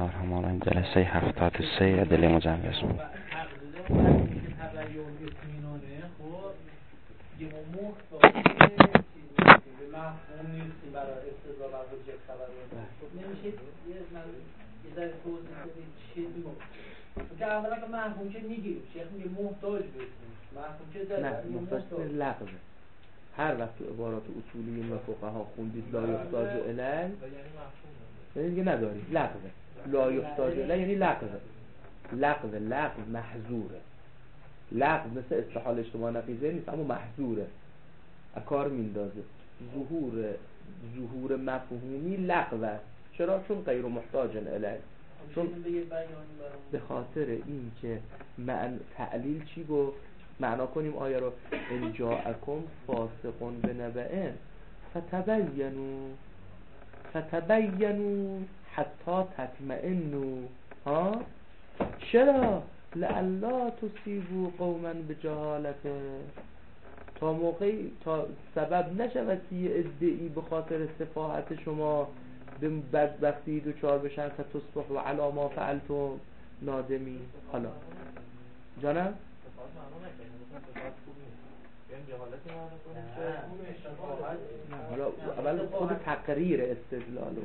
الرحمن جلسه 73 ادله مجوز بود. که اولا که محکوم که میگیریم شیخ میگه محتاج بسیم محکوم که نه محتاج لغوه. هر وقت تو عبارات اصولیین و فقها خوندید لا یحتاج الی یعنی دیگه نداری لغوه. لا یحتاج الی یعنی لغو محظوره. لغو مثل استحال اجتماع نقیضه نیست اما محظوره، کار میندازه. ظهور مفهومی لغوه. چرا؟ چون غیر محتاج الی. چون به خاطر این که تعلیل چی گفت؟ معنا کنیم آیه رو ان جاءکم فاسق بنبأ فتبینوا حتی تطمئنوا. ها چرا؟ لئلا تصیبوا قوما بجهالت، تا سبب نشود که یه عده‌ای به خاطر سفاهت شما به بدبختی دوچار بشن فتصبحوا علی ما فعلتم نادمین. حالا جانم حالا اول خود تقریر استدلالو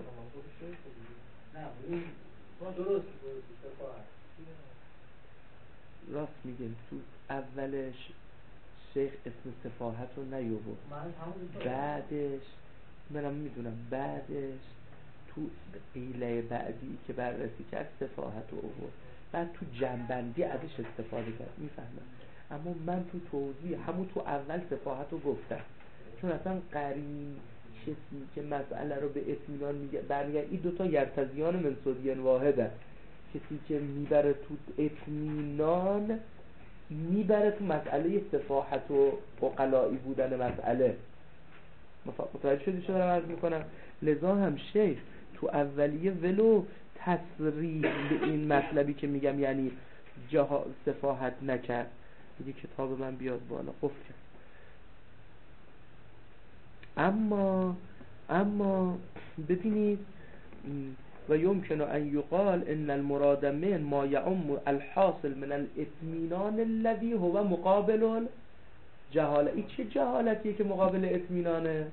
راست میگیم. تو اولش شیخ اسم سفاهت رو نیاورد، بعدش منم میدونم بعدش تو قیله بعدی که بررسی کرد سفاهت رو آورد، بعد تو جنبندی ازش استفاده کرد. میفهمم اما من تو توضیح همون تو اول سفاهت رو گفتم، چون اصلا قرین کسی که مسئله رو به اطمینان میگه برمیگرد این دوتا یرتضیان من صدین واحده. کسی که میبره تو اطمینان میبره تو مسئله سفاهت و عقلائی بودن مسئله. متوجه شدی چه دارم عرض میکنم؟ لذا هم شیخ تو اولیه ولو تصریح به این مطلبی که میگم یعنی سفاهت نکرد، دیگه کتاب من بیاد بالا قفل کرد. اما ببینید و یمکن ان یقال ان المراد من ما یعم الحاصل من الاطمینان الذي هو مقابل الجهاله. این چه جهالتیه که مقابل اطمینانه؟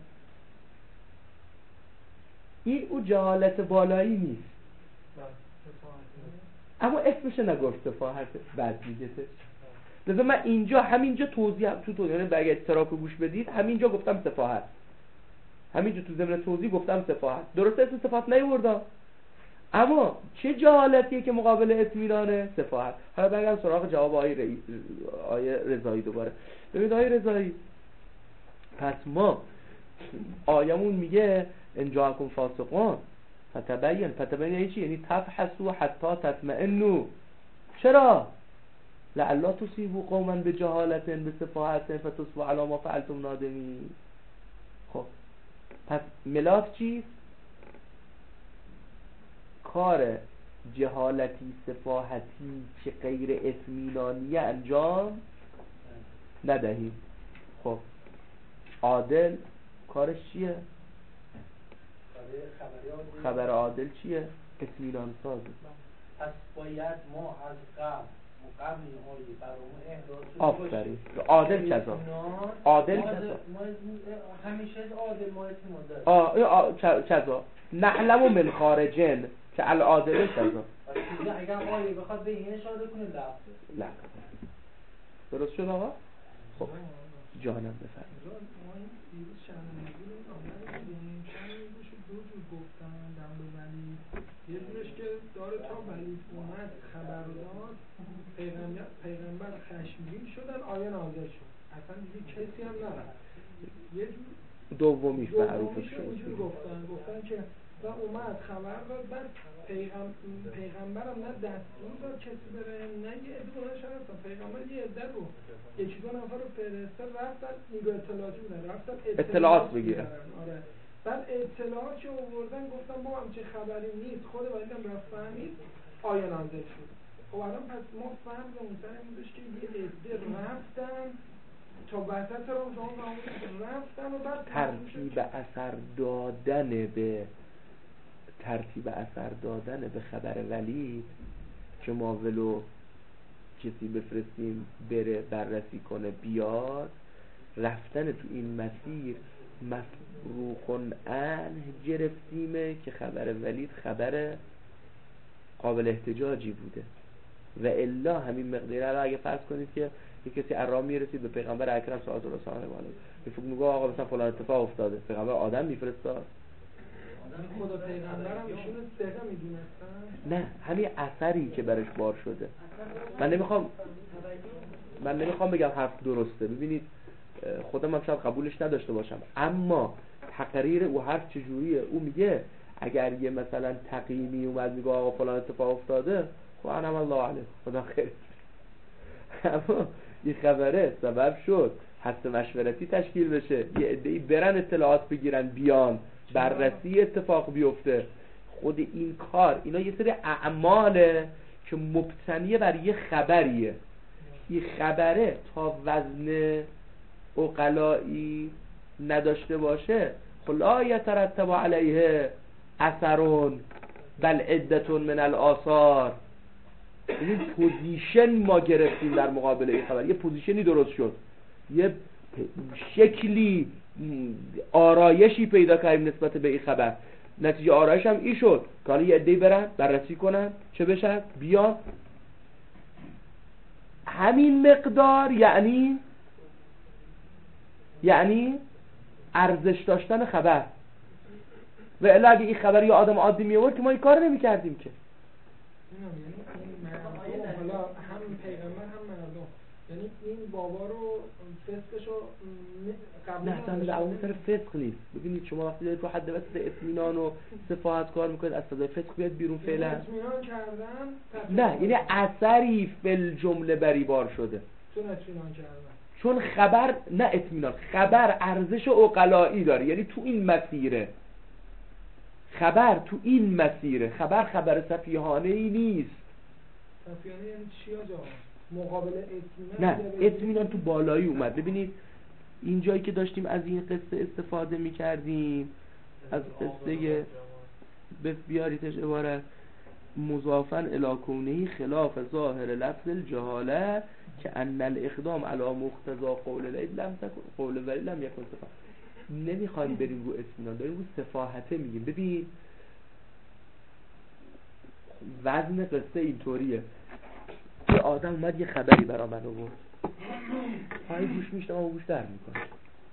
این او جهالت بالایی نیست اما اسمش نگفت سفاهت بعد میگه. لذا من همینجا توضیح یعنی اگه اطراف گوش بدید همینجا گفتم سفاهت، همینجا تو ضمن توضیح گفتم سفاهت. درسته اسم سفاهت نیاوردم اما چه جهالتیه که مقابل اطمینانه؟ سفاهت. حالا برگردم سراغ جواب آیه رضایی دوباره. ببینید آیه رضایی، پس ما آیمون میگه ان جاءکم فاسقون فتبین یعنی چی؟ یعنی تفحصوا حتی تطمئنوا. چرا؟ لعلا تصیبوا قوما بجهالت بسفاهت فتصبحوا علی ما فعلتم نادمین. خب پس ملاک چیست؟ کار جهالتی سفاهتی که غیر اطمینانی انجام ندهیم. خب عادل کارش چیه؟ خبر عادل چیه؟ اطمینان سازه. پس باید ما از قبل این آیه برامون احراز آفرین. عادل کذا ما همیشه عادل ما اطمینان داره. کذا نعلم من خارجن که العادل کذا. اگر آیه بخواد به این اشاره کنه لا. درست شد آقا؟ خب جانم بفرمایید. ما این دیروز چند نمیگیم آمدیم دو جور گفتن دم ولی یه جورش که داره تا ولی اومد خبر داد پیغمبر خشمگین شدن آیه نازل شد اصلا دیگه کسی هم نرفت. یه جور دومیش معروفش شد اینجور گفتن که و اومد خبر داد بعد پیغمبرم نه دستور داد کسی بره نه یه عده بودن شرفتن. پیغمبر یه عده رو یکی دو نفر رو فرسته رفتن نیگاه اطلاعاتی بودن رفتن اطلاعات بگیرن. آره. بعد اطلاعات که آوردن گفتن ما همچه خبری نیست خود ولی هم رفت فهمید آیه نازل شد. خب الان پس ما فرض اونتر این بودش که یه عده رفتن تا وسط رو رفتن و بعد ترتیب اثر دادن به ترتیب اثر دادن به خبر ولید که ما ولو کسی بفرستیم بره بررسی کنه بیاد، رفتن تو این مسیر مفروخ عنه گرفتیمه که خبر ولید خبر قابل احتجاجی بوده. و الا همین مقدار الان اگه فرض کنید که یک کسی ارام میرسید به پیغمبر اکرم صلی الله علیه و آله به فکر میگه آقا مثلا فلان اتفاق افتاده، پیغمبر آدم میفرستاد؟ خدا پیغمبرم ایشون ثقه میدونستن؟ نه، همین اثری که برش بار شده. من نمیخوام بگم حرف درسته، ببینید خودم هم شاید قبولش نداشته باشم، اما تقریر او حرف چجوریه؟ او میگه اگر یه مثلا تقییمی اومد میگه آقا فلان اتفاق افتاده، خب انم الله علیه، خدا خیر. اما این خبره سبب شد حس مشورتی تشکیل بشه، یه عده‌ای برن اطلاعات بگیرن بیان بررسی اتفاق بیفته. خود این کار اینا یه سری اعماله که مبتنیه بر یه خبریه. این خبره تا وزن عقلایی نداشته باشه خب لا یترتب علیه اثرون بل عدتون من الآثار. این پوزیشن ما گرفتیم در مقابل این خبر، یه پوزیشنی درست شد، یه شکلی آرایشی پیدا کردیم نسبت به این خبر. نتیجه آرایش هم این شد که حالا یه عده‌ای برن بررسی کنن چه بشن بیان. همین مقدار یعنی ارزش داشتن خبر. و الا اگه این خبر یه آدم عادی می‌آورد که ما این کار نمی‌کردیم که. حالا هم پیغمبر هم مردم، یعنی این بابا رو فسقشو قبول نه اون سر فسق نیست. ببینید شما وقتی دارید رو حد وسط اطمینان و صفاحت کار میکنید از صدای فسق بیاد بیرون فعلا. اطمینان کردن نه، یعنی اثری فل جمله بری بار شده. چون اطمینان کردن، چون خبر نه اطمینان، خبر ارزش عقلایی داره، یعنی تو این مسیره. خبر تو این مسیره، خبر سفیهانه ای نیست. سفیهانه یعنی چی آجا؟ مقابل اطمینان؟ نه، اطمینان تو بالایی اومد. ببینید این جایی که داشتیم از این قصه استفاده می‌کردیم، از قصه بیاریتش عبارت مضافن الی کونه خلاف ظاهر لفظ الجهاله که ان الاقدام علی مقتضا قول العلم لم تکن قول ولی لم یکن صفا. نمیخوایم بریم رو اطمینان، داریم رو صفاحته میگیم. ببین وزن قصه اینطوریه، یه آدم اومد یه خبری برا من آورد، پای گوش میشتم و گوش در میکنه،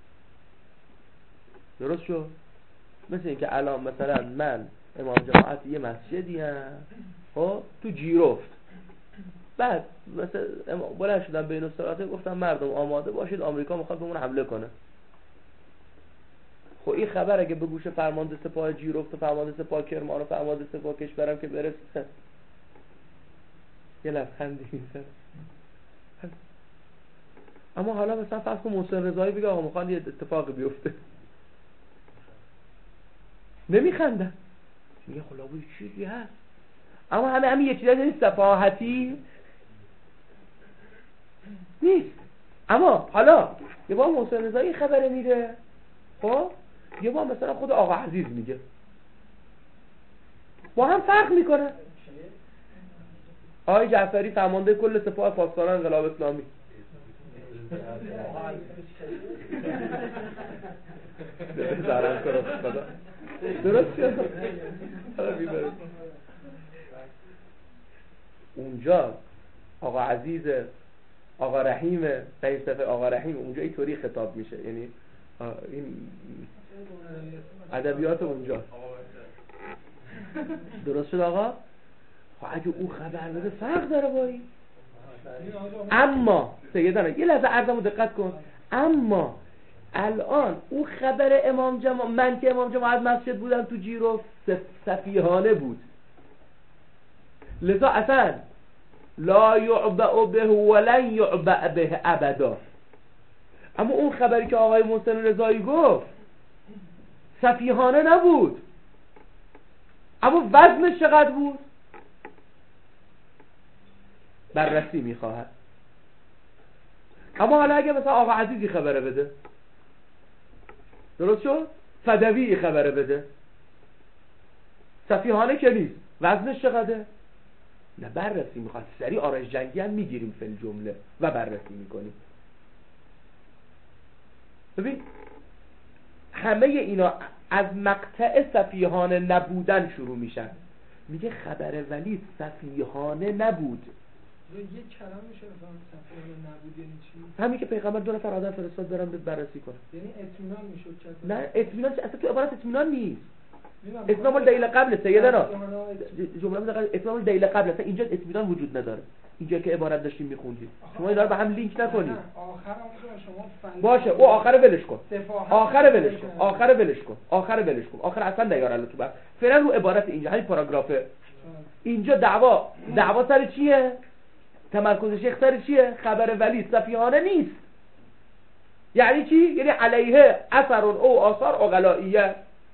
درست شد؟ مثل این که الان مثلا من امام جماعت یه مسجدی هم خب تو جیرفت، بعد مثلا بلند شدم بین الصلاته گفتم مردم آماده باشید آمریکا میخواد بهمون حمله کنه. خب این خبر اگه به گوش فرمانده سپاه جیرفت و فرمانده سپاه کرمان و فرمانده سپاه کشورم که برسه یه لبخندی میزنه. اما حالا مثلا فرض کن محسن رضایی بگه آقا میخوان یه اتفاقی بیفته، نمیخندن، میگه خلابوی چیزی هست. اما همین یه چیزی نیست، صفاحتی نیست. اما حالا یه با محسن رضایی خبره میره، خب یه با مثلا خود آقا عزیز میگه، با هم فرق میکنه. آقای جعفری فرمانده کل سپاه پاسداران انقلاب اسلامی، درست شد؟ اونجا آقا عزیز، آقا رحیم، رئیس دفعه آقا رحیم، اونجا اینطوری خطاب میشه، یعنی این ادبیات اونجا. درست شد آقا؟ اگه او خبر بده فرق داره با این. اما سیدانا یه لحظه عرضمو دقت کن، اما الان او خبر امام جماعت، من که امام جماعت مسجد بودم تو جیرو سفیهانه بود، لذا اصلا لا یعبأ به ولن یعبأ به ابدا. اما اون خبری که آقای محسن رضایی گفت سفیهانه نبود، اما وزنش چقدر بود؟ بررسی میخواهد. اما حالا اگه مثلا آقا عزیزی خبره بده، درست شد؟ فدوی خبره بده، سفیهانه که نیست. وزنش چقدره؟ نه بررسی میخواد، سریع آرایش جنگی هم میگیریم فی الجمله و بررسی میکنیم. ببین همه اینا از مقطع سفیهانه نبودن شروع میشن. میگه خبر ولی سفیهانه نبود. یک کلام میشه بفهم سفیهانه نبود یعنی چی؟ همین که پیغمبر 2 نفر آدم فرستاد برن بررسی کنن. یعنی اطمینان میشد که نه اطمینان اصلا تو عبارت اطمینان نیست. اطمینان مال دلیل قبل سیدنا جمله مثلا اطمینان دلیل قبل، اصلا اینجا اطمینان وجود نداره. اینجا که عبارت داشتیم میخوندید شما اینا رو به هم لینک نکنید. آخرام شما باشه او آخر ولش کن، آخر ولش کن، آخر ولش کن، آخر ولش کن، آخر اصلا نیار الان تو بحث. فعلا رو عبارت اینجا همین پاراگرافه. اینجا دعوا سر چیه؟ تمرکز شیخ سر چیه؟ خبر ولی سفیهانه نیست. یعنی چی؟ یعنی علیه اثر او آثار عقلائیه.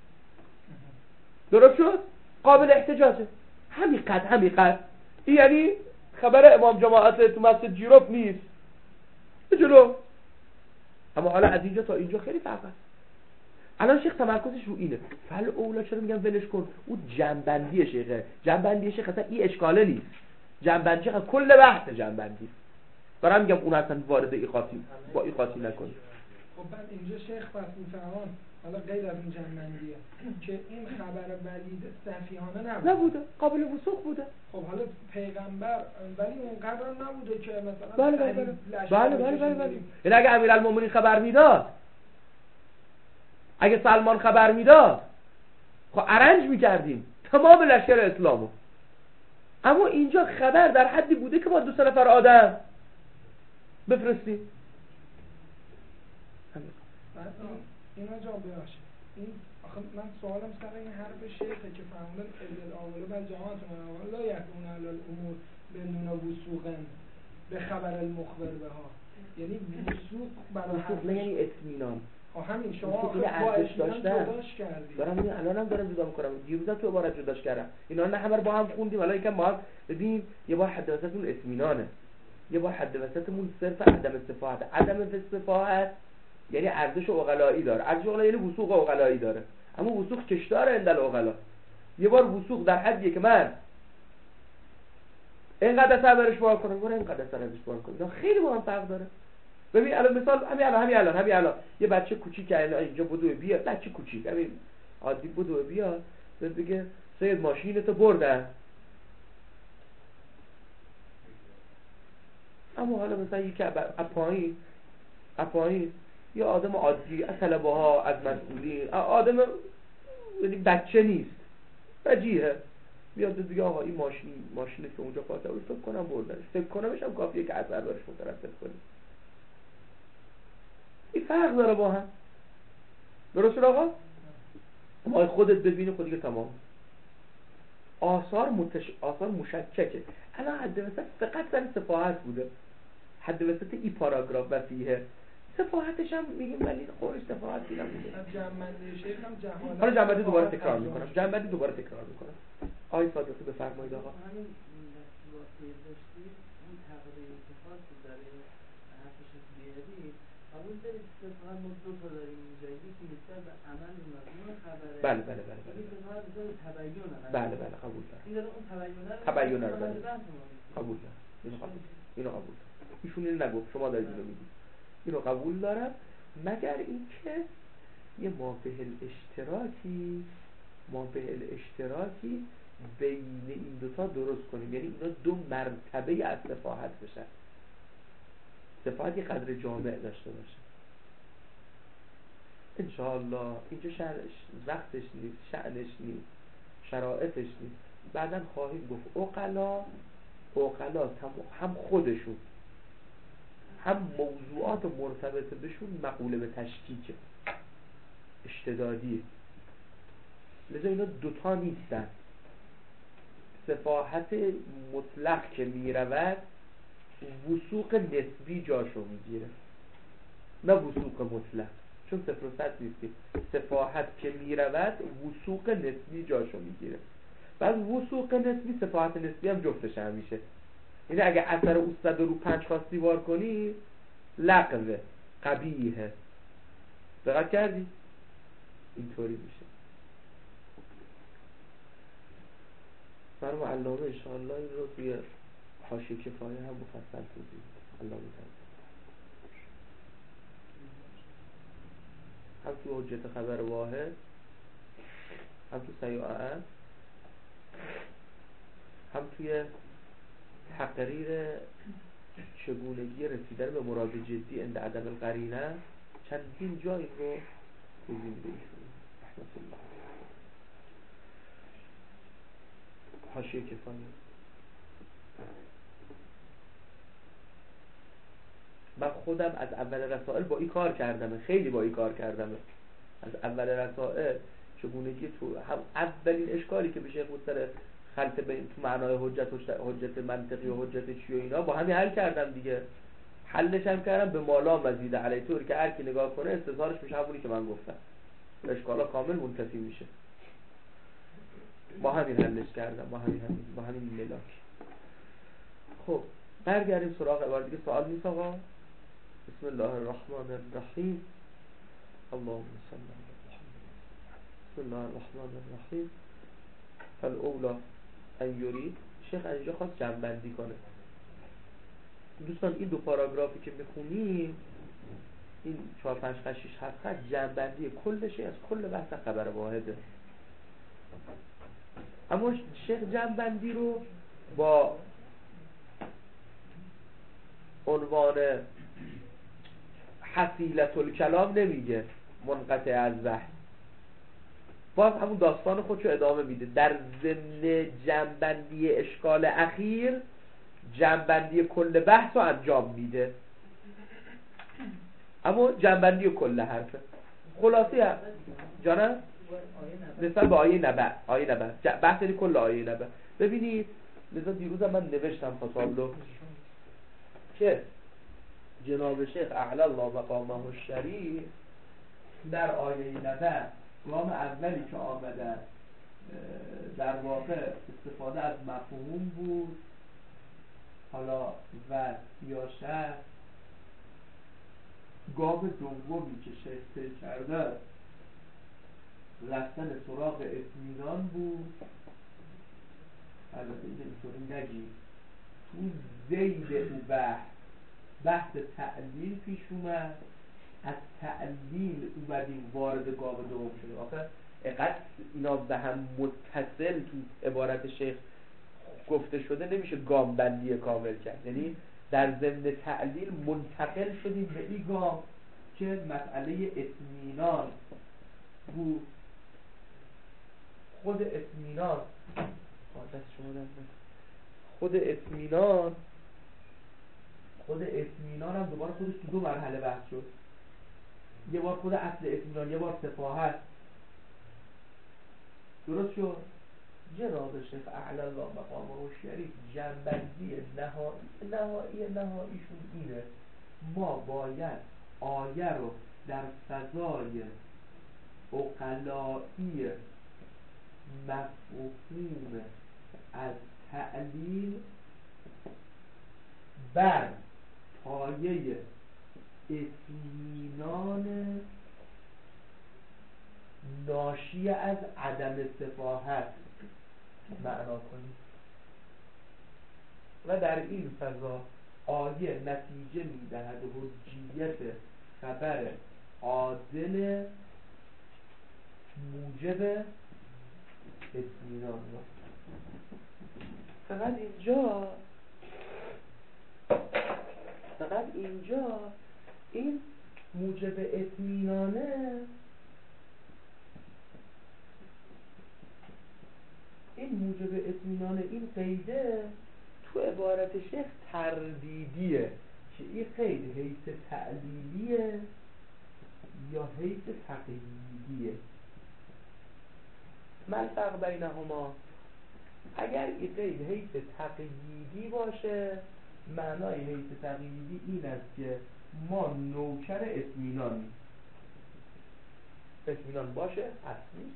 درست شد؟ قابل احتجاجه. همین این یعنی خبر امام جماعت تو مسجد جیروف نیست. جلو. اما حالا از اینجا تا اینجا خیلی فرق است. الان شیخ تمرکزش رو اینه. فل اولا چرا میگم ولش کن؟ اون جنبندی شیخه. جنبندی شیخ اصلا این اشکاله نیست. جنبندی شیخ کل بحث جنبندی. برام میگم اون اصلا وارد این خاصی نکنی. خب بعد اینجا شیخ پس میفهمن حالا غیر از این جنبندیه که این خبر ولید سفیهانه نبوده، قابل وثوق بوده. خب حالا پیغمبر ولی اونقدر نبوده که مثلا بله. یعنی اگه امیرالمومنین خبر میداد، اگه سلمان خبر میداد، خب ارنج میکردیم تمام لشکر اسلامو. اما اینجا خبر در حدی بوده که با 2 نفر آدم بفرستیم. اینا جا ببخشید این آخه من سوالم سر این حرف شیخه که فهمون الاول بل جماعتون لا یکون علی الامور بدون وثوق به خبر المخبر بها، یعنی وثوق برای حرف یعنی اطمینان. همین شما آخه با اطمینان جداش کردید. دارم این الانم دارم جدا میکنم. دیروزا تو عبارت جداش کردم. اینا نه همه رو با هم خوندیم. حالا یکم با هم ببین یه بار حد وسطمون اطمینانه، یه بار حد وسطمون صرف عدم استفاده. عدم استفاده یعنی ارزش عقلایی داره. ارزش عقلایی یعنی وثوق عقلایی داره. اما وثوق کشدار اندل عقلا. یه بار وثوق در حدیه که من اینقدر اثر برش بار کنم، برای اینقدر اثر برش بار کنم. خیلی با هم فرق داره. ببین الان مثال همین الان یه بچه کوچیک که اینجا بدو بیا، بچه کوچیک همین عادی بدو بیا بگه سید ماشینتو بردن. اما حالا مثلا یکی اپاهی یا آدم عادی از طلبه ها از مسئولین آدم یعنی بچه نیست وجیه بیاد دیگه آقا این ماشینه که اونجا فاته بود فکر کنم بردنش، فکر کنمش هم کافیه که اثر برش مترتب کنیم. این فرق داره با هم. درست شد آقا؟ ما خودت ببینی خود دیگه تمام. آثار مشککه. الان حد وسط فقط سر صفاحت بوده. حد وسط ای پاراگراف و فیه صفاحتش هم میگیم ولی خودش صفاحتی نبوده. جنبندی شیخ هم جهالت. حالا جنبندی دوباره تکرار میکنم. آقای صادقی بفرمایید آقا. همین واسه داشتی اون تقریبا اتفاق داره حرفش بیاری قبول دارید که فقط ما 2 تا داریم اینجا، یکی نسبت به عمل و مضمون خبره. بله. یکی فقط به تبیینه. بله قبول دارم. این داره اون تبیینه رو قبول دارم. اینو قبول دارم. ایشون اینو نگفت، شما دارید اینو میگید. اینو قبول دارم مگر اینکه یه مابه الاشتراکی بین این 2 تا درست کنیم، یعنی اینا 2 مرتبه از صفاحت بشن. صفاحت یه قدر جامع داشته باشه انشاءالله. اینجا وقتش نیست، شأنش نیست، شرایطش نیست. بعداً خواهیم گفت عقلا هم خودشون هم موضوعات مرتبط بهشون مقوله به تشکیکه، اشتدادیه. لذا اینا 2 تا نیستن. صفاحت مطلق که میرود وثوق نسبی جاشو میگیره، نه وثوق مطلق، چون 0 و 100 نیستیم. صفاحت که میرود وثوق نسبی جاشو میگیره. بعد وثوق نسبی صفاحت نسبی هم جفتش هم میشه. یعنی اگه اثر استاد رو 5 خواستی وار کنی لغوه، قبیحه. دقت کردی؟ اینطوری میشه. مرحوم علامه انشاءالله این رو توی حاشیه کفایه هم مفصل توضیح میده. علامه هم تو حجت خبر واحد، هم تو سیاعه، هم توی تقریر چگونگی رسیدن به مراد جدی عند عدم القرینه چندین جا این رو توضیح میده ایشون رحمت الله. حاشیه کفایه. من خودم از اول رسائل با این کار کردم، خیلی با این کار کردم. از اول رسائل چگونگی تو هم اولین اشکالی که به شیخ بود سر خلط بین تو معنای حجت منطقی و حجت چی و اینا با همین حل کردم دیگه. حلش هم کردم به مالا مزید علی، طوری که هر کی نگاه کنه استظهارش میشه همونی که من گفتم، اشکالا کامل منتفی میشه. با همین حلش کردم، با همین ملاک. خب برگردیم سراغ عبارت دیگه. سوال نیست آقا؟ بسم الله الرحمن الرحیم. اللهم صل علی محمد. بسم الله الرحمن الرحیم. فالاولا ان یرید. شیخ اینجا خواست جمع‌بندی کنه. دوستان این دو پاراگرافی که میخونیم، این 4 5 6 7 خط جمع‌بندی کلشه از کل بحث خبر واحده. اما شیخ جمع‌بندی رو با عنوان حصیلة الکلام نمیگه منقطع از بحث، باز همون داستان خودشو ادامه میده. در ضمن جمع‌بندی اشکال اخیر جمع‌بندی کل بحث رو انجام میده، اما جمع‌بندی کل حرفه. خلاصی هم جانم نسبت به آیه نبأ، بحث یعنی کل آیه نبأ. ببینید لذا دیروزم من نوشتم فصالو که جناب شیخ اعلی الله مقامه الشریف در آیه نبأ گام اولی که آمدن در واقع استفاده از مفهوم بود، حالا و سیاست. گام دومی که شیخ طی کرده رفتن سراغ اطمینان بود. البته این اینطوری نگید، تو ذیل او بحث تعلیل پیش اومد، از تعلیل اومدیم وارد گام دوم شده. آخه اقدر اینا به هم متصل تو عبارت شیخ گفته شده نمیشه گام بندی کامل کرد. یعنی در ضمن تعلیل منتقل شدیم به این گام که مسئله اطمینان بود. خود اطمینان هم دوباره خودش تو 2 مرحله بحث شد. یه بار خود اصل اطمینان، یه بار سفاهت. درست شد؟ جناب شیخ اعلی الله مقامه الشریف جنبندی نهاییشون اینه: ما باید آیه رو در فضای عقلایی مفهوم از تعلیل بر پایه اطمینان ناشی از عدم سفاهت معنا کنیم و در این فضا آیه نتیجه میدهد حجیت خبر عادل موجب اطمینان. فقط اینجا این موجب اطمینانه، این قیده تو عبارت شیخ تردیدیه که این قید حیث تعلیلیه یا حیث تقییدیه. ما الفرق بینهما؟ اگر این قید حیث تقییدی باشه، معنای حیث تقییدی این است که ما نوکر اطمینان باشه هست نیست.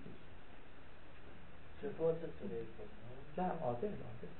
صفات سلیمان نه عادل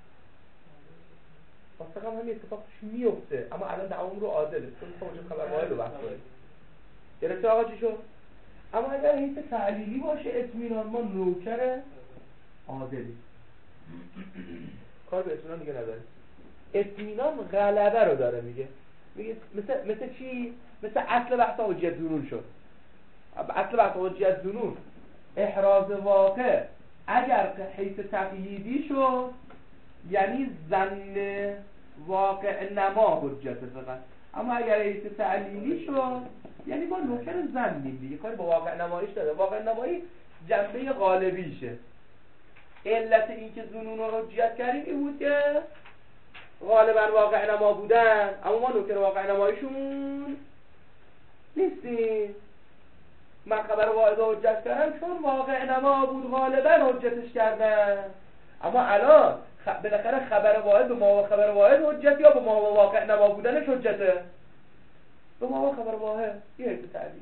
واقعا هم اتفاقش میفته، اما الان دعوام رو عادله چون میخوام خبر واحد رو بحث کنیم. گرفته آقا چی شد؟ اما اگر حیث تعلیلی باشه اطمینان، ما نوکر عادلی. کار به اطمینان دیگه نداره. اطمینان غلبه رو داره میگه مثل چی؟ مثل اصل بحث حجیت ظنون شد. اصل بحث حجیت ظنون احراز واقع اگر حیث تقییدی شد یعنی ظن واقع نما حجت فقط، اما اگر حیث تعلیلی شد یعنی با نوکر ظنیم دیگه، کاری با واقع نماییش داره. واقع نمایی جنبه غالبیشه. علت این که ظنون رو حجیت کردیم این بود که غالبا واقع نما بودن، اما ما نوکر واقع نماییشون نیستیم. من خبر واحد حجت کردم چون واقع نما بود غالبا حجتش کردن، اما الان بالاخره خبر واحد به ما و خبر واحد حجت یا به ما و واقع نما بودنش حجته؟ به ما و خبر واحد یه حیث تعلیلی.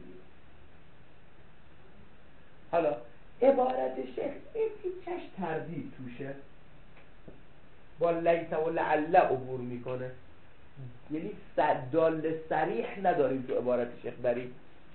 حالا عبارت شیخ این پیچش تردید توشه، با لیس و لعل عبور میکنه، یعنی دال صریح نداریم تو عبارت شیخ بری.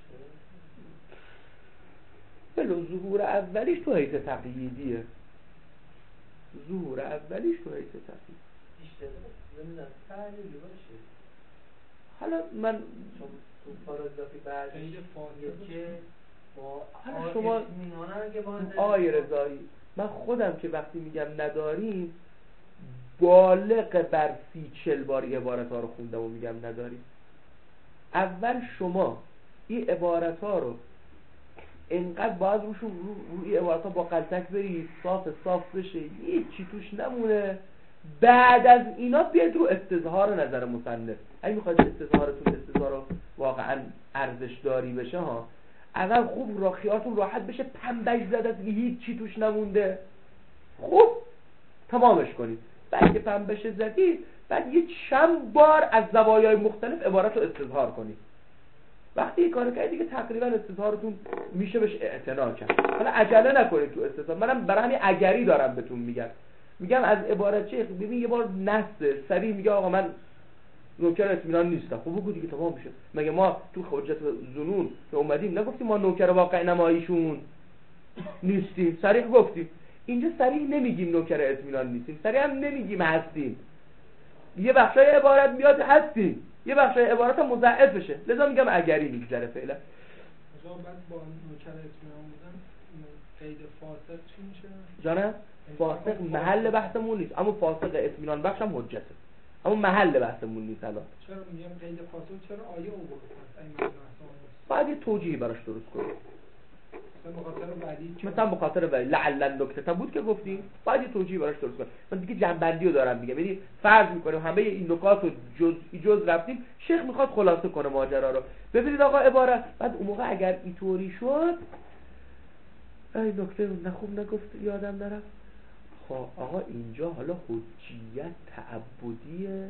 بلو ظهور اولیش تو حیث تقییدیه، ظهور اولیش تو حیث تقیید نمیدونم تعلیلی باشه. حالا من چون تو پاراگرافی بعدی که با حالا شما آقای رضایی من خودم که وقتی میگم نداریم بالغ بر 30-40 بار عبارت ها رو خوندم و میگم نداریم. اول شما این عبارت ها رو اینقدر باید روی عبارت ها با قلتک برید صاف بشه هیچ چی توش نمونه، بعد از اینا بیاید رو استظهار نظر مصنف. اگه میخواید استظهارتون استظهار واقعا ارزش داری بشه ها، اول خوب خیالتون راحت بشه پنبش زده است که هیچ چی توش نمونده، خوب تمامش کنید. بعد که پنبش زدید بعد یه چند بار از زوایای مختلف عبارت رو استظهار کنید. وقتی این کارو کردید دیگه تقریبا استظهارتون میشه بهش اعتنا کرد. حالا عجله نکنید تو استظهار. منم برای همین اگری دارم بهتون میگم از عبارت چه ببین یه بار نص سریع میگه آقا من نوکر اطمینان نیستم، خب بگو دیگه تمام میشه. مگه ما تو حجت ظنون که اومدیم نگفتیم ما نوکر واقع نماییشون نیستیم؟ صریح گفتیم. اینجا صریح نمیگیم نوکر اطمینان نیستیم، صریح هم نمیگیم هستیم. یه بخشای عبارت میاد هستیم، یه بخشای عبارت هم مضاعف بشه، لذا میگم اگری میگذره فعلا. بعد با نوکر اطمینان بودن قید فاسق چی میشه؟ جانم فاسق محل بحثمون نیست، اما فاسق اطمینان بخش هم حجته، اما محل بحثمون نیست. الان چرا میگم قید فاسق؟ چرا آیه اوورد؟ باید یه توجیهی براش درست کنیم. مثلا بخاطر ولی لعل نکته بود که گفتیم باید یه توجیهی براش درست کنیم. من دیگه جنبندی رو دارم میگم، یعنی فرض میکنیم همه این نکات رو جز رفتیم، شیخ میخواد خلاصه کنه ماجرا رو. ببینید آقا عبارت بعد اون موقع اگر اینطوری شد ای نکته خوب نگفت یادم نرفت. خب آقا اینجا حالا حجیت تعبدیه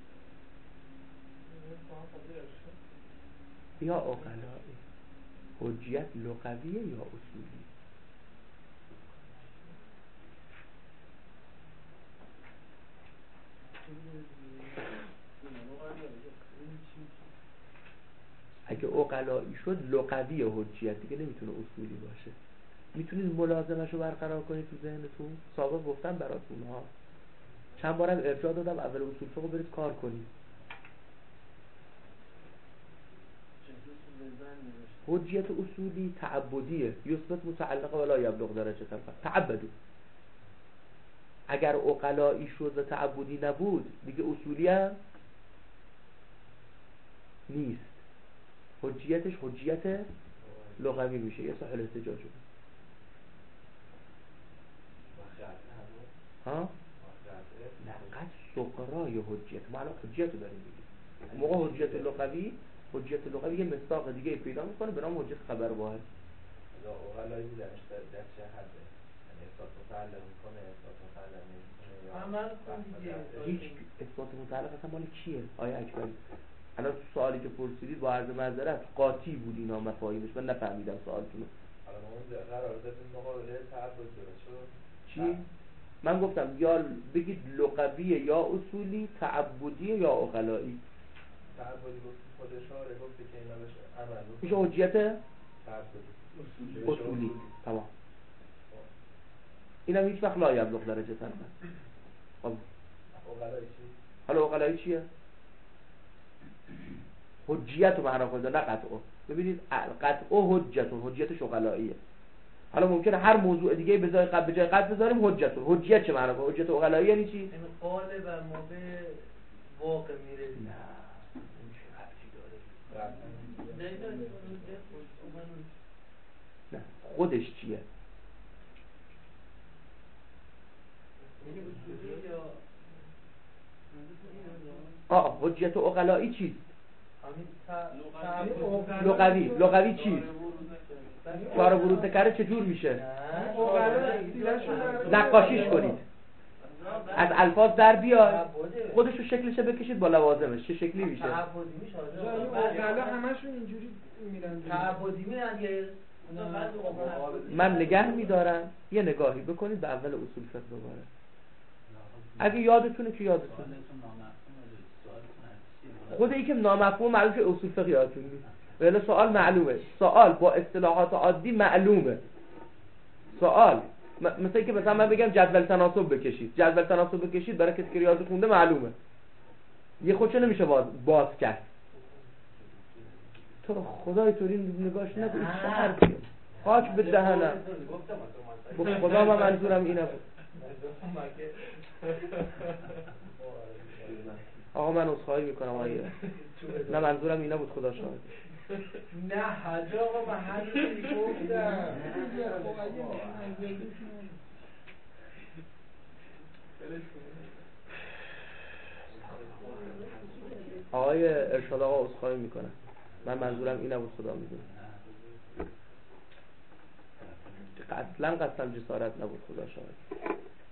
یا عقلایی؟ حجیت لغویه یا اصولی؟ اگه عقلایی شد لغوی حجیت دیگه نمیتونه اصولی باشه. میتونید ملازمش رو برقرار کنید تو ذهنتون؟ سابق گفتم براتون ها، چند بارم ارجاع دادم اول اصول فقه برید کار کنید. حجیت اصولی تعبدیه، یثبت متعلقه ولا یبلغ درجه تعبدو. اگر عقلایی شد و تعبدی نبود دیگه اصولی هم نیست، حجیتش حجیت لغوی میشه. یه ساحل احتجاج بود ها؟ لقد سقرای حجیت، ما الان حجیت رو داریم میگیم. موقع حجیت لغوی، حجیت لغوی یه مصداق دیگه پیدا میکنه به نام حجیت خبر واحد. عقلایی بودنش در چه حده؟ یعنی اثبات متعلق میکنه، اثبات متعلق نمیکنه، هیچ اثبات متعلق اصلا مال کیه؟ آیه اکبری الان تو سوالی که پرسیدید با عرض معذرت قاطی بود اینا مفاهیمش، من نفهمیدم سوالتون رو. حالا ما اون قرار دادیم مقابله تعبد درست چی؟ من گفتم یا بگید لغویه یا اصولی، تعبدیه یا عقلایی. تعبدی گفت خودش ها گفته که اینا بشه عمل میشه حجیت تعبدی اصولی. تمام. اینم هیچ وقت لا یبلغ درجه تن. خب اوغلایی چی؟ حالا اوغلایی چیه؟ حجیت رو معنا کنید نه قطعه. ببینید قطعه حجیتش اوغلاییه. حالا ممکنه هر موضوع دیگه به جای قطع بذاریم حجیت چه معنا کنه؟ حجیت اوغلایی یعنی چی؟ این قال بر موقع واقع میره. نه اون چه حرفی داره؟ نه خودش چیه؟ حجیت عقلایی چیست؟ لغوی چیست؟ چهار ورود نکره چجور میشه؟ نقاشیش کنید، از الفاظ در بیاد، خودشو شکلش بکشید با لوازمش چه شکلی میشه؟ تعبدی میشه. عقلا همشون اینجوری میرن. تعبدی میرن یه من نگه میدارم یه نگاهی بکنید به اول اصول فقه دوباره. اگه یادتونه که یادتونه. خود این که نامفهوم معلومه که اصول فقه یادتون نیست. ولی سوال معلومه. سوال با اصطلاحات عادی معلومه. سوال مثلا که مثلا من بگم جدول تناسب بکشید. جدول تناسب بکشید برای کسی که ریاضی خونده معلومه. یه خودشو نمیشه باز کرد. تو خدای طوری نگاهش نکن. این چه حرفیه؟ خاک به دهنم. خدا من منظورم اینه بود. آقا من عذرخواهی میکنم آیه. نه منظورم اینه بود خدا شاهد. نه حاج آقا من حرفی گفتم. آقای ارشاد آقا عذرخواهی میکنم. من منظورم اینه بود خدا میدونه. اصلا قسم جسارت نبود خدا شاهد.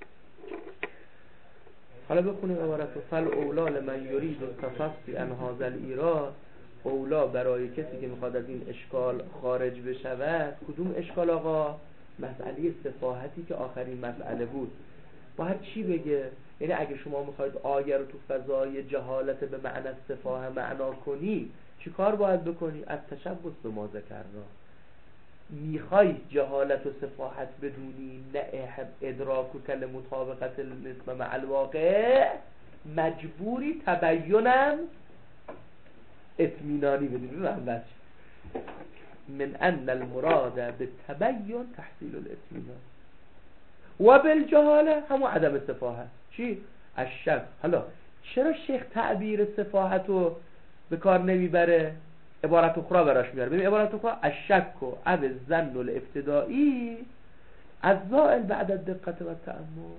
حالا بخونیم عبارت فل اولا لمن یرید التفصی عن هذا الایراد. اولا برای کسی که میخواد از این اشکال خارج بشود. کدوم اشکال آقا؟ مسئله سفاهتی که آخرین مسئله بود. باید چی بگه؟ یعنی اگه شما میخواید آیه رو تو فضای جهالت به معنی سفاهه معنا کنی چی کار باید بکنی؟ از تشبث به ما ذکرنا. میخوای جهالت و سفاهت بدونی نه ادراک و کل مطابقت الاسم مع الواقع، مجبوری تبینم اطمینانی بدونی. من من ان المراد بالتبین تحصیل الاطمینان و بالجهاله همون عدم سفاهت. چی؟ الشک. حالا چرا شیخ تعبیر سفاهت رو به کار نمیبره؟ عبارت اخرى براش میاره. ببین عبارت اخرى الشک و اب الظن الابتدائی الزائل بعد الدقت و التأمل.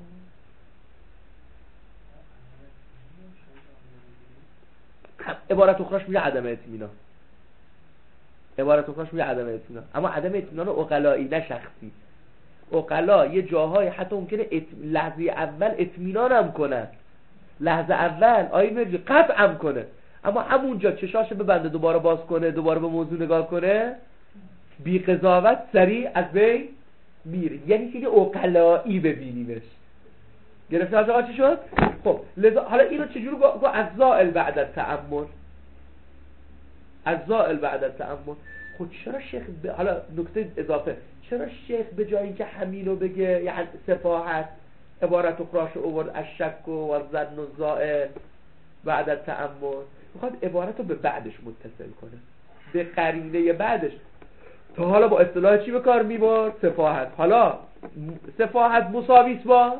عبارت اخراش میگه عدم اطمینان. عبارت اخراش میگه عدم اطمینان، اما عدم اطمینان عقلایی نه شخصی. عقلا یه جاهای حتی ممکنه لحظه اول اطمینان هم کنن، لحظه اول آیه مرجی قطع هم کنه، اما همونجا چشاشو ببنده دوباره باز کنه، دوباره به موضوع نگاه کنه، بی قضاوت سریع از بین میره. یعنی که عقلایی ببینیمش. گرفته از آقا چی شد؟ خب حالا اینو چجور گو از زائل بعد التأمل. از زائل بعد التأمل. خب چرا شیخ حالا نکته اضافه، چرا شیخ به جای اینکه همینو بگه یعنی سفاهت عبارت اخراش اوورد الشک و الظن الزائل بعد التأمل، میخواد عبارت رو به بعدش متصل کنه، به قرینه بعدش. تا حالا با اصطلاح چی به کار میبرد؟ سفاهت. حالا سفاهت مساویس با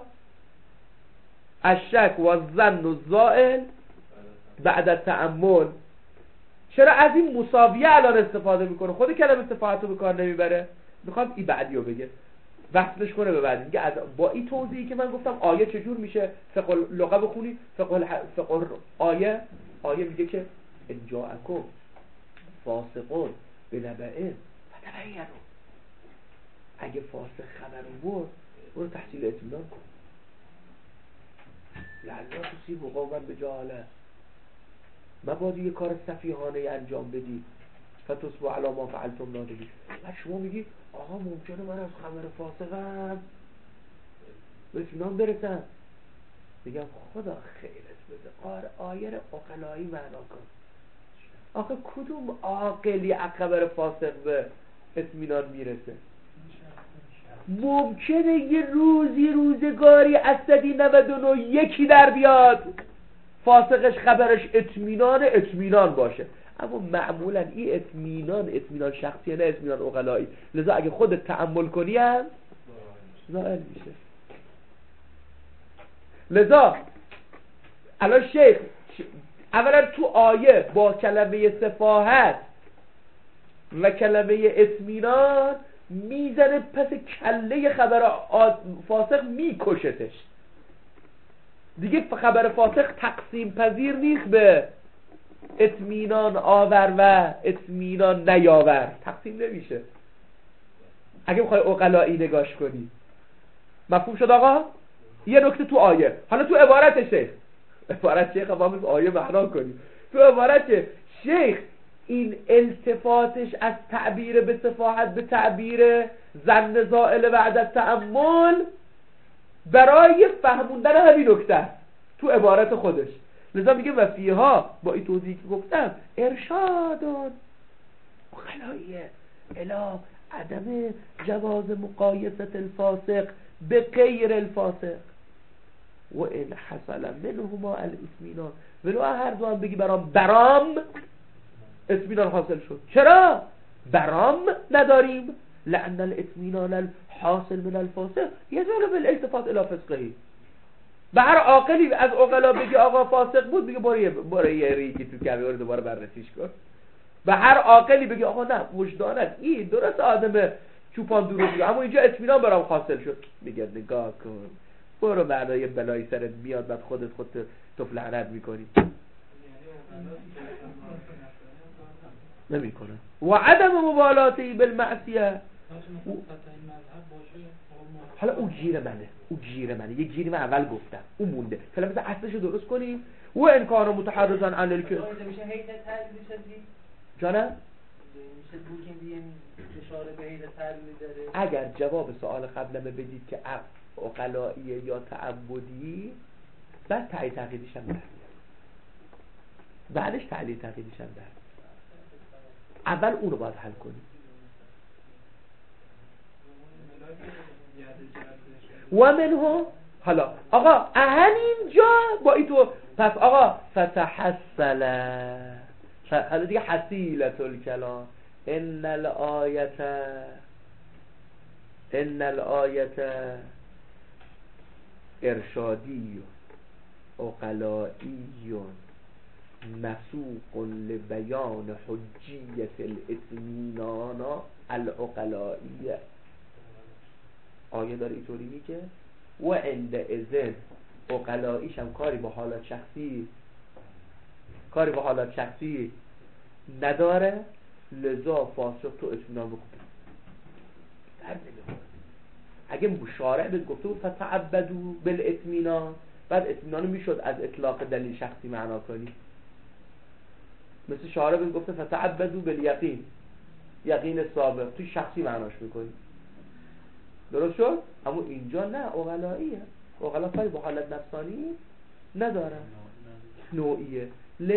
الشک و الظن الزائل بعد التأمل. چرا از این مساویه الان استفاده میکنه؟ خود کلمه سفاهت رو به کار نمیبره، میخواد این بعدی رو بگه، وصلش کنه به بعدی. میگه با این توضیحی که من گفتم آیه چجور میشه فقه لغه بخونی، فقه آیه میگه که ان جاءکم فاسقون بنبأ فتبینوا. اگه فاسق خبر آورد برو تحصیل اطمینان کن. لعل تصیبوا قوما بجهاله. مبادا یه کار سفیهانه انجام بدی فتصبحوا علی ما فعلتم نادمین. بعد شما میگی آقا ممکنه من از خبر فاسقم به اطمینان برسم. میگم خدا خیرت بده، آیه عقلایی معنا کن. آخه کدوم عاقلی از خبر فاسق به اطمینان میرسه؟ ممکنه یه روزگاری از 199 یکی در بیاد فاسقش خبرش اطمینان باشه، اما معمولا این اطمینان شخصیه، نه اطمینان عقلایی. لذا اگه خودت تأمل کنی هم زائل میشه. لذا الان شیخ اولا تو آیه با کلمه سفاهت و کلمه اطمینان میزنه پس کله خبر فاسق میکشتش دیگه. خبر فاسق تقسیم پذیر نیست به اطمینان آور و اطمینان نیاور، تقسیم نمیشه اگه بخوای عقلایی نگاش کنی. مفهوم شد آقا؟ یه نکته تو آیه. حالا تو عبارت شیخ ما مثل آیه معنا کنیم. تو عبارت شیخ این التفاتش از تعبیر به سفاهت به تعبیر ظن زائل بعد از تأمل برای فهموندن همین نکته است تو عبارت خودش. لذا میگه و فیها، با این توضیحی که گفتم، ارشادون خلایه الی عدم جواز مقایسه الفاسق به غیر الفاسق و ان حصل منهما الاطمینان، ولو هر دو هم بگی برام اطمینان حاصل شد. چرا برام نداریم؟ لأن الاطمینان الحاصل من الفاسق یزال بالالتفات الى فسقه. به هر عاقلی از عقلا بگی آقا فاسق بود، بگی برو یه ریگی تو کمی دوباره بررسیش کن. به هر عاقلی بگی آقا نه وجدانت این درست آدم چوپان درو بگی، اما اینجا اطمینان برام حاصل شد، میگه نگاه کن برو بعدا یه بلایی سرت میاد بعد خودت تو لعنت میکنی. نمیکنه. و عدم مبالاتی بالمعصیه. حالا اون گیر منه یه گیری من اول گفتم اون مونده، فعلا مثلا اصلشو درست کنیم. و ان کانوا متحرزا عن الک میشه هیت تلبیس دید جانم میشه بگیم اشاره به هیت تلبیس داره. اگر جواب سوال قبلمه بدید که عقلائیه یا تعبدی، بعد تعیین تقییدش هم بعدش تعیین تقییدش هم اول اون رو باید حل کنیم. و منها حالا آقا همینجا با این تو پس آقا فتحصل حالا دیگه حصیلت الکلام ان الآیت ارشادی عقلایی مسوق لبیان حجیت الاطمینان العقلائیه. آیه داره اینطوری میگه و عند اذن عقلاییش هم کاری با حالات شخصی نداره، لذا فاسق تو اطمینان بکن. اگه مشارع بهت گفته بود فتعبدوا بالاطمینان، بعد اطمینان میشد از اطلاق دلیل شخصی معنا کنی. مثل شارع بهت گفته فتعبدوا بالیقین، یقین سابق، توی شخصی معناش میکنی. درست شد؟ اما اینجا نه، عقلاییه. عقلا کاری با حالت نفسانی ندارن، نوعیه.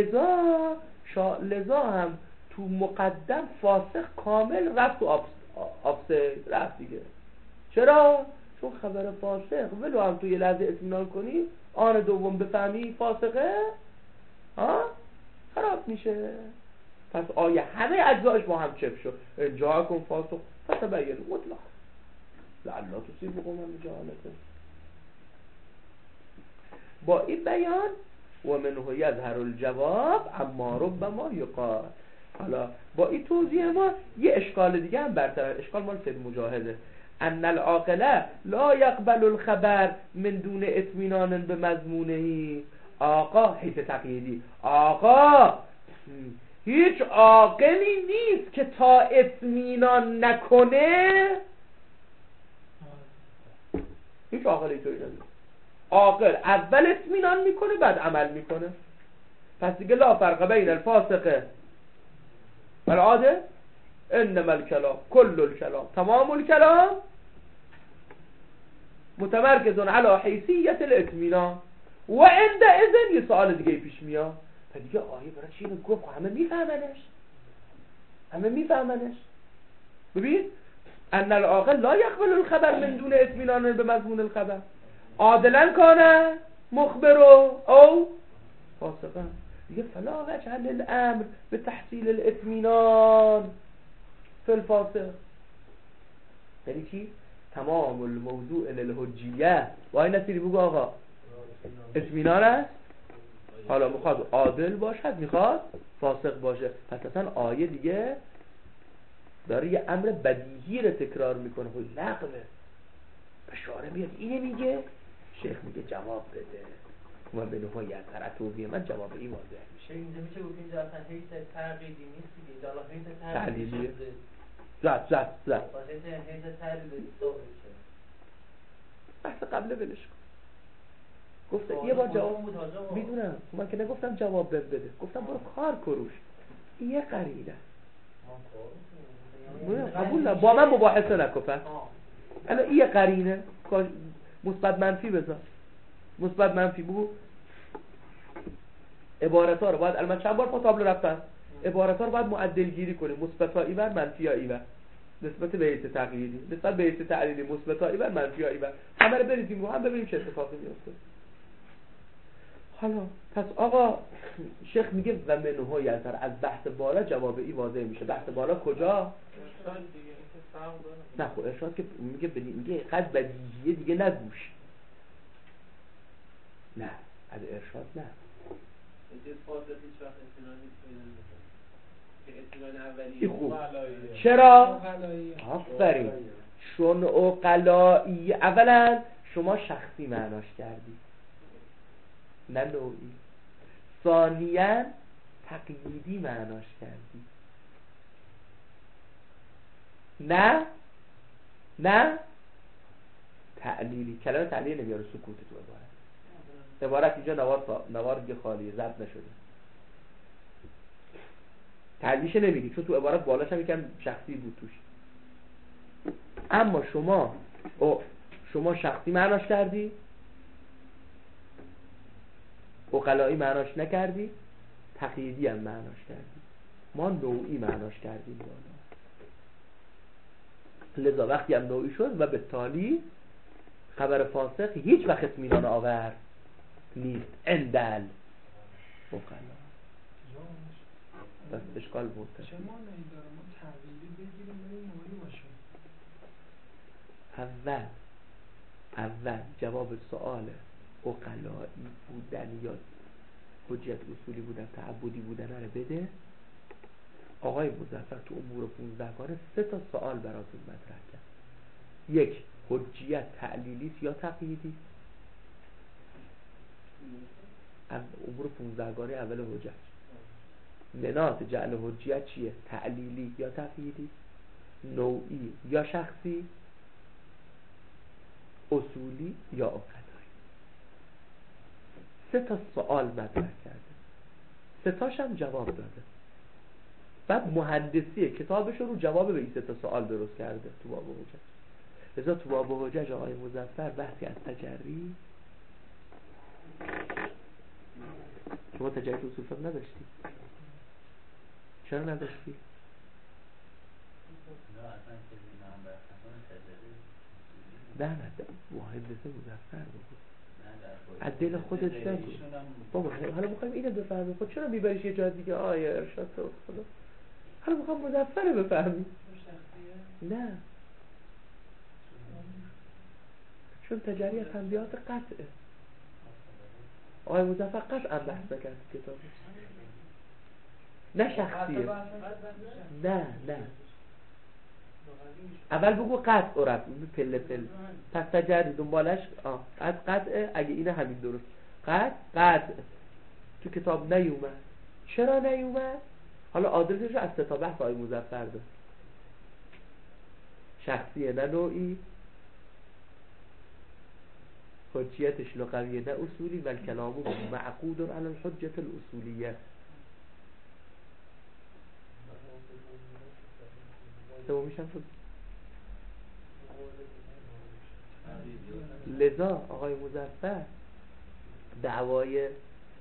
لذا هم تو مقدم فاسق کامل رفت و آفسه رفت دیگه. چرا؟ چون خبر فاسق ولو هم تو یه لحظه اطمینان کنی، آن دوم بفهمی فاسقه خراب میشه. پس آیه همه اجزایش با هم چپ شد. انجا کن فاسق فتبین مطلق لعلا تصیبكم من جهالته. با این بیان و منه یظهر الجواب اما ربما یقال. حالا با این توضیح ما یه اشکال دیگه هم برطرف، اشکال مال سید مجاهده، ان العاقل لا يقبل الخبر من دون اطمینان به مضمونه. آقا حیث تقییدی، آقا هیچ عاقلی نیست که تا اطمینان نکنه، هیچ عاقلی اینطوری نداره. عاقل اول اطمینان میکنه بعد عمل میکنه. پس دیگه لا فرق بین الفاسقه والعاده، انما الکلام کل الکلام تمام الکلام متمرکز علی حیثیت الاطمینان. و عند اذن یه سوال دیگه پیش میاد، تا دیگه آیه برای چی گفت؟ همه میفهمنش. ببین ان العاقل لا یقبل الخبر من دون اطمینان به مضمون الخبر عادلا کانه مخبرو او فاسقا دیگه فلا وجه للامر به تحصیل الاطمینان فی الفاسق. یعنی چی؟ تمام الموضوع للحجیه و این نصیری بگو آقا اطمینان است، حالا میخواد عادل باشد میخواد فاسق باشه. پس اصلا آیه دیگه داره یه امر بدیهی رو تکرار میکنه. خب نقله اشاره میاد اینه میگه، شیخ میگه جواب بده. من به نوعی از توضیح من جواب این واضح میشه. اینجا میشه گفت اینجا اصلا هیچ تغییری نیست دیگه، اینجا الان هیچ تعلیلیه. تغییری زد باشه هیچ تغییری ثابت شد. بحث قبل ولش کن. گفت یه بار جواب میدونم، من که نگفتم جواب بده، گفتم برو کار کروش. یه قرینه قبول نه، با من مباحثه نکن. الان یه قرینه مثبت منفی بذار، مثبت منفی بگو. عبارت ها رو باید الان چند بار پا تابلو رفتن، عبارت ها رو باید معدل گیری کنیم. مثبت ها ایور، منفی ها ایور، نسبت به حیث تقییدی، نسبت به حیث تعلیلی، مثبت ها ایور، منفی ها ایور، همه رو بریزیم رو هم ببینیم چه اتفاقی میفته. حالا پس آقا شیخ میگه و منوها یزر از بحث بالا جواب ای واضح میشه. بحث بالا کجا؟ نه خب ارشاد که میگه قد بدیهیه دیگه نگوش. نه از ارشاد نه. این خوب. چرا؟ آفرین. چون عقلایی اولا شما شخصی معناش کردی نه نوعی، ثانیاً تقییدی معناش کردی. نه تعلیلی. کلمه تعلیل نمیاره، سکوت تو عبارت اینجا نوار دیگه خالیه، ضبط نشده. تعلیلش نمیگی چون تو عبارت بالاش هم یکم شخصی بود توش. اما شما شخصی معناش کردی، عقلایی معناش نکردی، تقییدی هم معناش کردی. ما نوعی معناش کردیم. لذا وقتی هم نوعی شد و به تالی خبر فاسق هیچ وقت اطمینان آور نیست. اندل عقلا بس اشکال بود. چه معنی داره ما تغییری بگیریم برای نوعی باشه؟ اول جواب سؤال عقلایی بودن یا حجت اصولی بودن تعبدی بودن رو بده. آقای مظفر تو امور 15 کاره 3 تا سوال براتون مطرح کرد. 1 حجیت تعلیلیست یا تقییدی؟ امور 15 کاره اول حجت منات جعل حجیت چیه؟ تعلیلی یا تقییدی؟ نوعی یا شخصی؟ اصولی یا عقلایی؟ 3 تا سوال مطرح کرده، 3 تاش هم جواب داده. بعد مهندسی کتابش رو جواب به این 3 تا سوال درست کرده تو باب حجت. لذا تو باب حجت آقای مظفر بحثی از تجری، شما تجری تو اصول فقه نداشتی؟ چرا نداشتی؟ نه مهندسی مظفر بگو، از دل خودت بگو. بابا حالا میخوایم اینو بفهمیم، خود چرا میبریش یه جای دیگه؟ آیا ارشاد تو خدا، حالا میخوام مظفر رو بفهمیم. نه چون تجری از تنبیهات قطعه. آقای مظفر قطعا بحث نکرد کتابش، نه شخصیه. نه اول بگو قطع عرب پله پس تجری دنبالش از قطعه. اگه اینه همین درست قطع تو کتاب نیومد. چرا نیومد؟ حالا آدرسش رو از 3 تا بحث آقای مظفر داد. شخصیه نه نوعی، حجیتش لغویه نه اصولی، و کلامو معقود علی الحجت الاصولیه. سومیشم شد. لذا آقای مظفر دعوای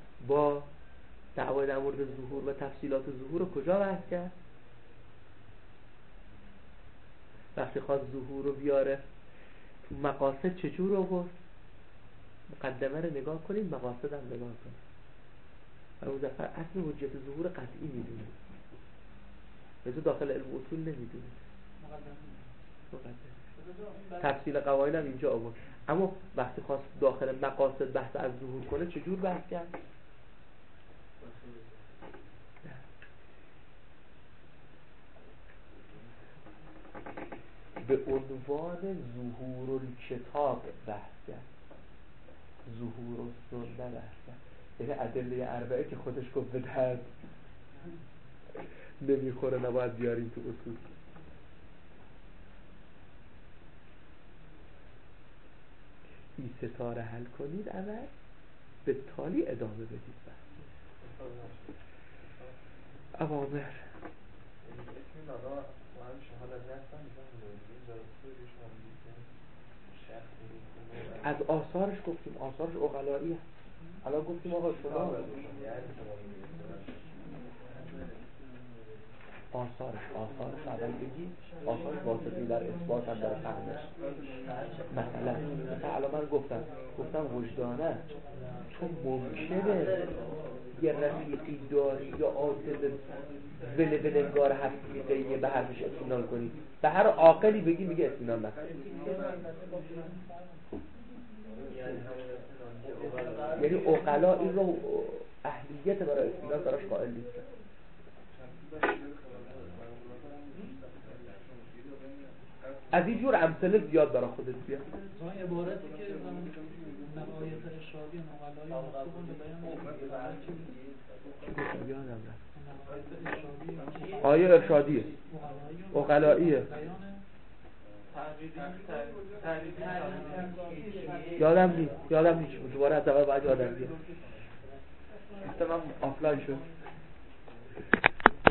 در مورد ظهور و تفصیلات ظهور رو کجا بحث کرد؟ وقتی خواست ظهور رو بیاره تو مقاصد چجور آورد؟ مقدمه رو نگاه کنید، مقاصد هم نگاه کنید. و مظفر اصل حجت ظهور قطعی میدونه، به تو داخل علم اصول نمیدونه، تفصیل قواعد هم اینجا آورد. اما وقتی خواست داخل مقاصد بحث از ظهور کنه چجور بحث کرد؟ به عنوان ظهور الکتاب بحث کرد، ظهور السنه بحث کرد. یعنی ادله اربعه که خودش گفت به درد نمیخوره نباید بیاریم تو اصول. این ستاره حل کنید اول به تالی ادامه بدید بحث اوامر از آثارش گفتیم، آثارش عقلایی هست. الان گفتیم آقا شما آثارش اول بگید، آثارش واسطی در اثبات هم در فهمش. مثلا الان من گفتم وجدانه تو ممکنه یه رفیقی داری یا عاطل ولنگار حقیقیه به حرفش اطمینان کنی، به هر عاقلی بگی میگه اطمینان نکن. یعنی عقلا این رو اهلیت برای اطمینان براش قائل نیستن. از این جور امثله زیاد برای خودت بیاد. اون عبارتی که آیت ارشادی نقلای مطلوبون به بیان یادم رفت. آیه ارشادیه عقلاییه یادم نیست دوباره از اول باید یادم بیاد. من آفلاین شد.